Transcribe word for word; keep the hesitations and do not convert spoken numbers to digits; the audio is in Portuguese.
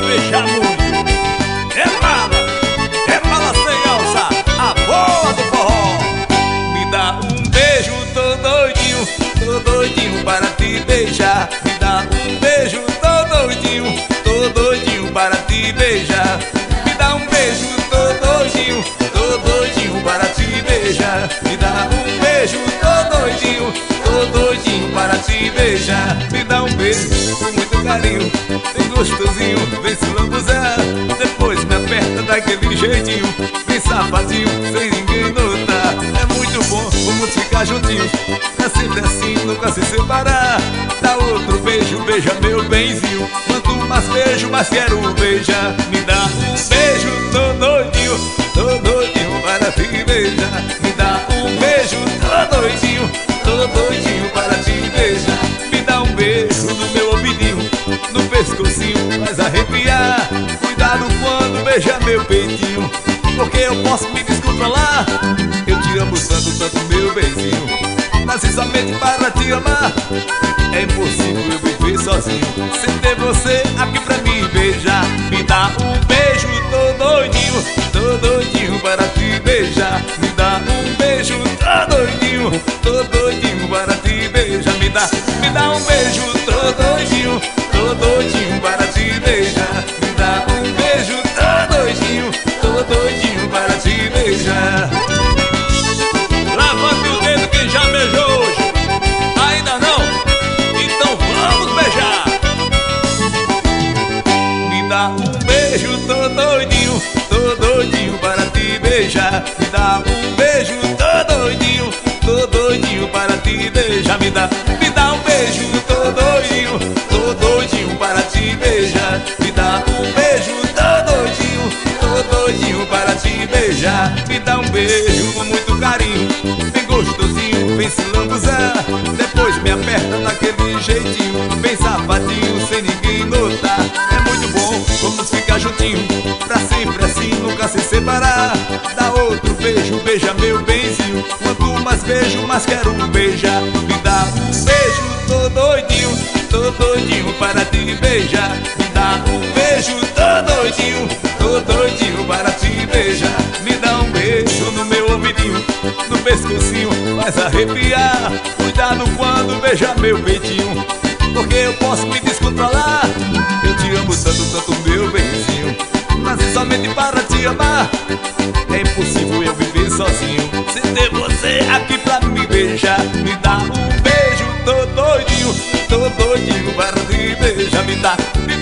beijar muito. É mala, é mala sem alça, a boa do forró. Me dá um beijo, tô doidinho, tô doidinho para te beijar. Me dá um beijo, tô doidinho, tô doidinho para te beijar. Me dá um beijo, tô doidinho, tô doidinho para te beijar. Me dá um beijo, tô doidinho, tô doidinho para te beijar. Me dá um beijo com muito carinho, bem gostosinho, vem se lambuzar. Depois me aperta daquele jeitinho, bem safadinho, sem ninguém notar. É muito bom, vamos ficar juntinhos, é sempre assim, nunca se separar. Dá outro beijo, beija meu benzinho. Quanto mais beijo, mais quero beijar. Me dá um beijo, tô doidinho, tô doidinho para te beijar. Me dá um beijo, tô doidinho, tô doidinho para te beijar. Me dá um beijo no meu ouvidinho, no pescocinho, faz arrepiar. Cuidado quando beija meu peitinho, porque eu posso me descontrolar. Eu te amo tanto, tanto meu benzinho, nasci somente para te amar. É impossível eu viver sozinho sem ter você aqui pra me beijar. Me dá um beijo, tô doidinho, tô doidinho para te beijar. Me dá um beijo, tô doidinho, tô doidinho para te beijar. Me dá, me dá um beijo, tô doidinho, tô doidinho para te beijar. Me dá um beijo, tô doidinho, tô doidinho para te beijar. Levante o dedo quem já beijou hoje. Ainda não? Então vamos beijar. Me dá um beijo, tô doidinho, tô doidinho para te beijar. Me dá um beijo, tô doidinho, tô doidinho para te beijar. Me dá, me dá um beijo, tô doidinho, tô doidinho para te beijar. Me dá um beijo, tô doidinho, tô doidinho para te beijar. Me dá um beijo com muito carinho, bem gostosinho, vem se lambuzar. Depois me aperta daquele jeitinho, bem safadinho, sem ninguém notar. É muito bom, vamos ficar juntinho, pra sempre assim, nunca se separar. Dá outro beijo, beija meu benzinho. Quanto mais beijo, mais quero beijar. Me dá um beijo, tô doidinho, tô doidinho para te beijar. Me dá um beijo, tô doidinho, tô doidinho para te beijar. Me dá um beijo no meu ouvidinho, no pescocinho, faz arrepiar. Cuidado quando beija meu peitinho, porque eu posso me descontrolar. Eu te amo tanto, tanto meu benzinho, nasci somente para te amar. É impossível eu viver sozinho sem ter você aqui pra me beijar. Me dá um beijo, tô doidinho, tô doidinho para te beijar. Me dá, me